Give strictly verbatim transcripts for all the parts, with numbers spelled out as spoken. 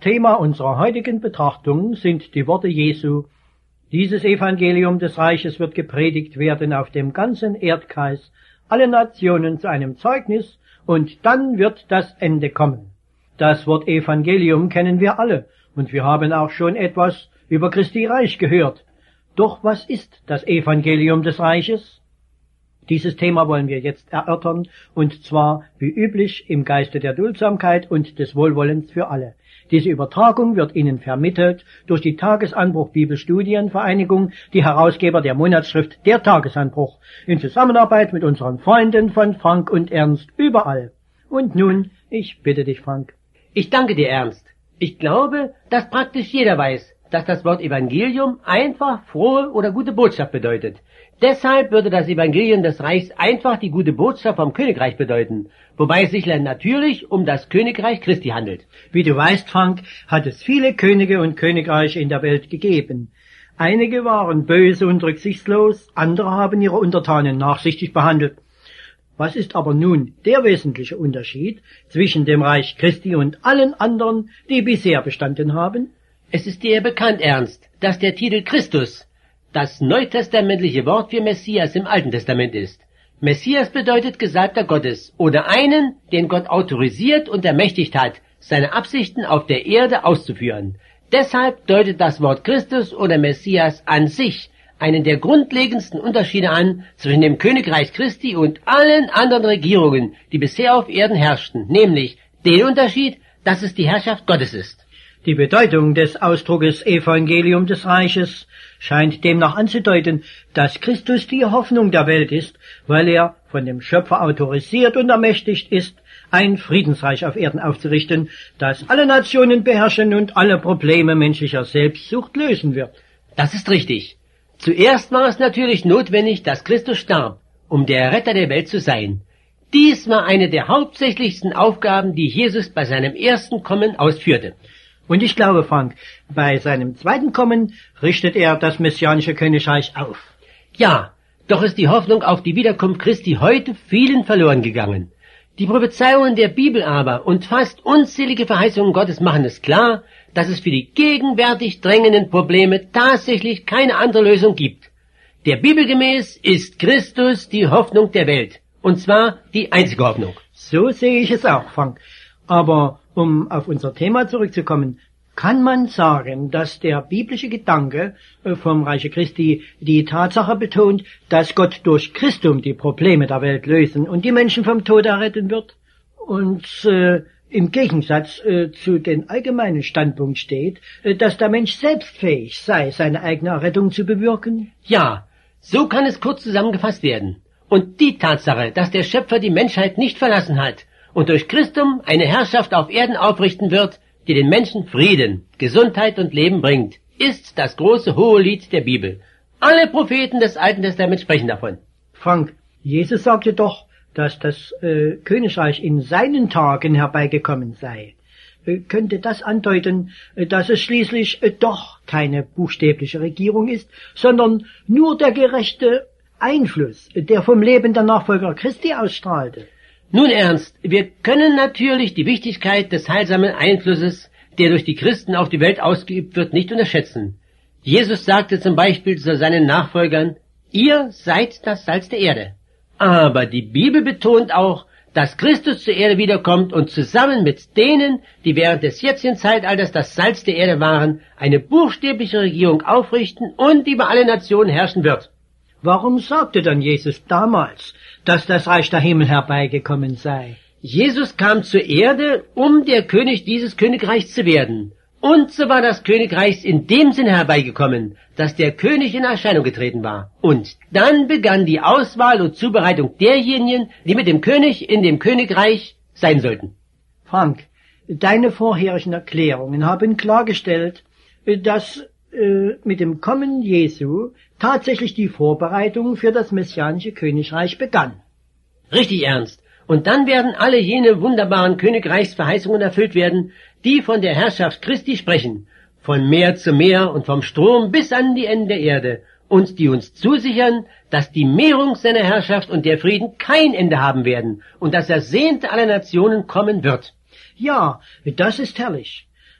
Thema unserer heutigen Betrachtung sind die Worte Jesu: Dieses Evangelium des Reiches wird gepredigt werden auf dem ganzen Erdkreis, alle Nationen zu einem Zeugnis, und dann wird das Ende kommen. Das Wort Evangelium kennen wir alle, und wir haben auch schon etwas über Christi Reich gehört. Doch was ist das Evangelium des Reiches? Dieses Thema wollen wir jetzt erörtern, und zwar wie üblich im Geiste der Duldsamkeit und des Wohlwollens für alle. Diese Übertragung wird Ihnen vermittelt durch die Tagesanbruch Bibelstudienvereinigung, die Herausgeber der Monatsschrift Der Tagesanbruch, in Zusammenarbeit mit unseren Freunden von Frank und Ernst überall. Und nun, ich bitte dich, Frank. Ich danke dir, Ernst. Ich glaube, dass praktisch jeder weiß, dass das Wort Evangelium einfach frohe oder gute Botschaft bedeutet. Deshalb würde das Evangelium des Reichs einfach die gute Botschaft vom Königreich bedeuten, wobei es sich natürlich um das Königreich Christi handelt. Wie du weißt, Frank, hat es viele Könige und Königreiche in der Welt gegeben. Einige waren böse und rücksichtslos, andere haben ihre Untertanen nachsichtig behandelt. Was ist aber nun der wesentliche Unterschied zwischen dem Reich Christi und allen anderen, die bisher bestanden haben? Es ist dir bekannt, Ernst, dass der Titel Christus das neutestamentliche Wort für Messias im Alten Testament ist. Messias bedeutet Gesalbter Gottes oder einen, den Gott autorisiert und ermächtigt hat, seine Absichten auf der Erde auszuführen. Deshalb deutet das Wort Christus oder Messias an sich einen der grundlegendsten Unterschiede an zwischen dem Königreich Christi und allen anderen Regierungen, die bisher auf Erden herrschten, nämlich den Unterschied, dass es die Herrschaft Gottes ist. Die Bedeutung des Ausdruckes Evangelium des Reiches scheint demnach anzudeuten, dass Christus die Hoffnung der Welt ist, weil er von dem Schöpfer autorisiert und ermächtigt ist, ein Friedensreich auf Erden aufzurichten, das alle Nationen beherrschen und alle Probleme menschlicher Selbstsucht lösen wird. Das ist richtig. Zuerst war es natürlich notwendig, dass Christus starb, um der Retter der Welt zu sein. Dies war eine der hauptsächlichsten Aufgaben, die Jesus bei seinem ersten Kommen ausführte. Und ich glaube, Frank, bei seinem zweiten Kommen richtet er das messianische Königreich auf. Ja, doch ist die Hoffnung auf die Wiederkunft Christi heute vielen verloren gegangen. Die Prophezeiungen der Bibel aber und fast unzählige Verheißungen Gottes machen es klar, dass es für die gegenwärtig drängenden Probleme tatsächlich keine andere Lösung gibt. Der Bibel gemäß ist Christus die Hoffnung der Welt, und zwar die einzige Hoffnung. So sehe ich es auch, Frank. Aber um auf unser Thema zurückzukommen, kann man sagen, dass der biblische Gedanke vom Reiche Christi die Tatsache betont, dass Gott durch Christum die Probleme der Welt lösen und die Menschen vom Tod erretten wird, und äh, im Gegensatz äh, zu dem allgemeinen Standpunkt steht, äh, dass der Mensch selbst fähig sei, seine eigene Errettung zu bewirken? Ja, so kann es kurz zusammengefasst werden. Und die Tatsache, dass der Schöpfer die Menschheit nicht verlassen hat und durch Christum eine Herrschaft auf Erden aufrichten wird, die den Menschen Frieden, Gesundheit und Leben bringt, ist das große hohe Lied der Bibel. Alle Propheten des Alten Testaments sprechen davon. Frank, Jesus sagte doch, dass das äh, Königreich in seinen Tagen herbeigekommen sei. Äh, könnte das andeuten, äh, dass es schließlich äh, doch keine buchstäbliche Regierung ist, sondern nur der gerechte Einfluss, äh, der vom Leben der Nachfolger Christi ausstrahlte? Nun, Ernst, wir können natürlich die Wichtigkeit des heilsamen Einflusses, der durch die Christen auf die Welt ausgeübt wird, nicht unterschätzen. Jesus sagte zum Beispiel zu seinen Nachfolgern, ihr seid das Salz der Erde. Aber die Bibel betont auch, dass Christus zur Erde wiederkommt und zusammen mit denen, die während des jetzigen Zeitalters das Salz der Erde waren, eine buchstäbliche Regierung aufrichten und über alle Nationen herrschen wird. Warum sagte dann Jesus damals, dass das Reich der Himmel herbeigekommen sei? Jesus kam zur Erde, um der König dieses Königreichs zu werden. Und so war das Königreich in dem Sinne herbeigekommen, dass der König in Erscheinung getreten war. Und dann begann die Auswahl und Zubereitung derjenigen, die mit dem König in dem Königreich sein sollten. Frank, deine vorherigen Erklärungen haben klargestellt, dass äh, mit dem Kommen Jesu tatsächlich die Vorbereitung für das messianische Königreich begann. Richtig, Ernst. Und dann werden alle jene wunderbaren Königreichsverheißungen erfüllt werden, die von der Herrschaft Christi sprechen, von Meer zu Meer und vom Strom bis an die Enden der Erde, und die uns zusichern, dass die Mehrung seiner Herrschaft und der Frieden kein Ende haben werden und das Ersehnte aller Nationen kommen wird. Ja, das ist herrlich.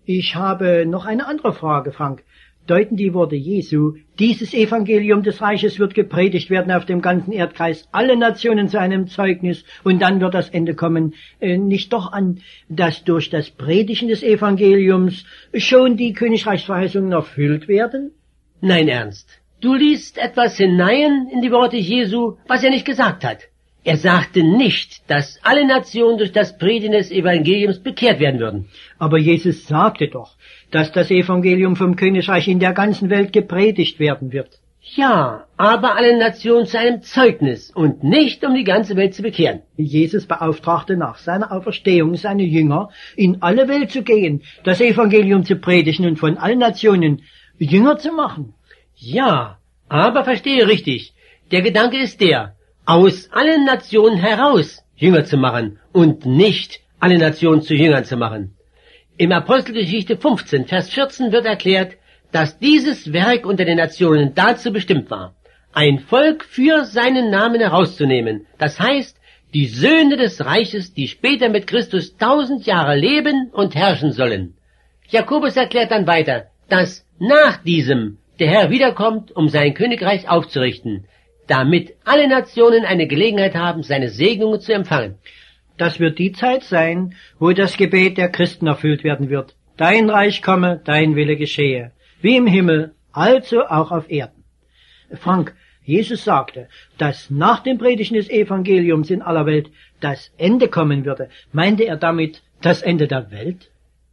Ich habe noch eine andere Frage, Frank. Deuten die Worte Jesu, dieses Evangelium des Reiches wird gepredigt werden auf dem ganzen Erdkreis, alle Nationen zu einem Zeugnis, und dann wird das Ende kommen, äh, nicht doch an, dass durch das Predigen des Evangeliums schon die Königreichsverheißungen erfüllt werden? Nein, Ernst. Du liest etwas hinein in die Worte Jesu, was er nicht gesagt hat. Er sagte nicht, dass alle Nationen durch das Predigen des Evangeliums bekehrt werden würden. Aber Jesus sagte doch, dass das Evangelium vom Königreich in der ganzen Welt gepredigt werden wird. Ja, aber alle Nationen zu einem Zeugnis und nicht, um die ganze Welt zu bekehren. Jesus beauftragte nach seiner Auferstehung seine Jünger, in alle Welt zu gehen, das Evangelium zu predigen und von allen Nationen Jünger zu machen. Ja, aber verstehe richtig, der Gedanke ist der, aus allen Nationen heraus Jünger zu machen und nicht alle Nationen zu Jüngern zu machen. Im Apostelgeschichte fünfzehn, Vers vierzehn wird erklärt, dass dieses Werk unter den Nationen dazu bestimmt war, ein Volk für seinen Namen herauszunehmen, das heißt, die Söhne des Reiches, die später mit Christus tausend Jahre leben und herrschen sollen. Jakobus erklärt dann weiter, dass nach diesem der Herr wiederkommt, um sein Königreich aufzurichten, damit alle Nationen eine Gelegenheit haben, seine Segnungen zu empfangen. Das wird die Zeit sein, wo das Gebet der Christen erfüllt werden wird. Dein Reich komme, dein Wille geschehe, wie im Himmel, also auch auf Erden. Frank, Jesus sagte, dass nach dem Predigen des Evangeliums in aller Welt das Ende kommen würde. Meinte er damit das Ende der Welt?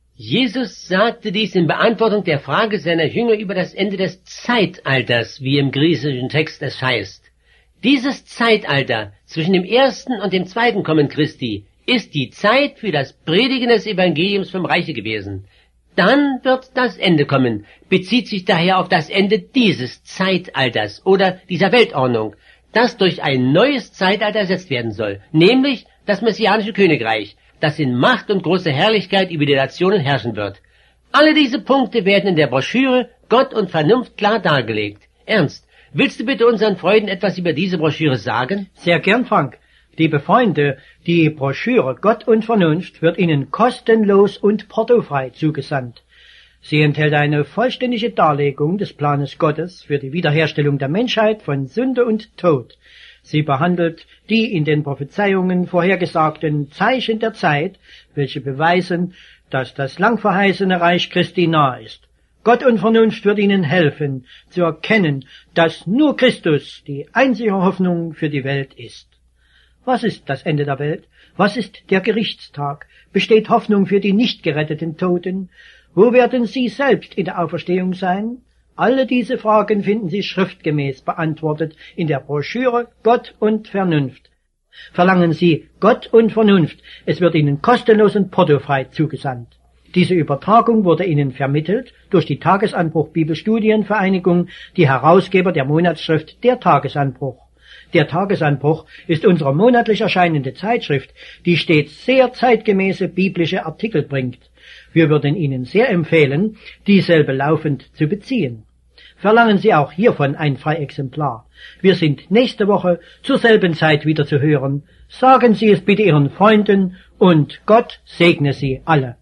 Jesus sagte dies in Beantwortung der Frage seiner Jünger über das Ende des Zeitalters, wie im griechischen Text es heißt. Dieses Zeitalter zwischen dem ersten und dem zweiten Kommen Christi ist die Zeit für das Predigen des Evangeliums vom Reiche gewesen. Dann wird das Ende kommen, bezieht sich daher auf das Ende dieses Zeitalters oder dieser Weltordnung, das durch ein neues Zeitalter ersetzt werden soll, nämlich das messianische Königreich, das in Macht und großer Herrlichkeit über die Nationen herrschen wird. Alle diese Punkte werden in der Broschüre Gott und Vernunft klar dargelegt. Ernst, willst du bitte unseren Freunden etwas über diese Broschüre sagen? Sehr gern, Frank. Liebe Freunde, die Broschüre Gott und Vernunft wird Ihnen kostenlos und portofrei zugesandt. Sie enthält eine vollständige Darlegung des Planes Gottes für die Wiederherstellung der Menschheit von Sünde und Tod. Sie behandelt die in den Prophezeiungen vorhergesagten Zeichen der Zeit, welche beweisen, dass das lang verheißene Reich Christi nahe ist. Gott und Vernunft wird Ihnen helfen, zu erkennen, dass nur Christus die einzige Hoffnung für die Welt ist. Was ist das Ende der Welt? Was ist der Gerichtstag? Besteht Hoffnung für die nicht geretteten Toten? Wo werden Sie selbst in der Auferstehung sein? Alle diese Fragen finden Sie schriftgemäß beantwortet in der Broschüre Gott und Vernunft. Verlangen Sie Gott und Vernunft, es wird Ihnen kostenlos und portofrei zugesandt. Diese Übertragung wurde Ihnen vermittelt durch die Tagesanbruch Bibelstudienvereinigung, die Herausgeber der Monatsschrift Der Tagesanbruch. Der Tagesanbruch ist unsere monatlich erscheinende Zeitschrift, die stets sehr zeitgemäße biblische Artikel bringt. Wir würden Ihnen sehr empfehlen, dieselbe laufend zu beziehen. Verlangen Sie auch hiervon ein Freiexemplar. Wir sind nächste Woche zur selben Zeit wieder zu hören. Sagen Sie es bitte Ihren Freunden und Gott segne Sie alle.